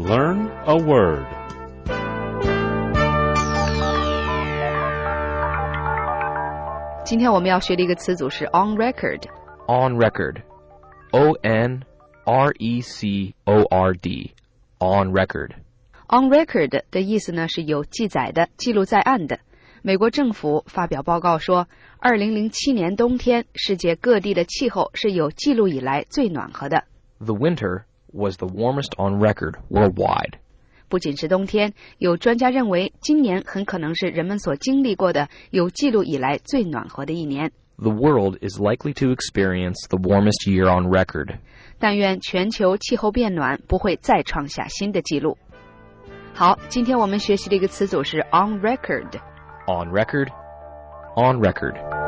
Learn a word. 今天我们要学的一个词组是 on record. On record. O-N-R-E-C-O-R-D. On record. On record 的意思呢是有记载的，记录在案的。美国政府发表报告说，2007年冬天，世界各地的气候是有记录以来最暖和的。 The winter was the warmest on record worldwide. 不仅是冬天，有专家认为今年很可能是人们所经历过的有记录以来最暖和的一年。 The world is likely to experience the warmest year on record. 但愿全球气候变暖不会再创下新的记录。好，今天我们学习的一个词组是 on record. On record. On record.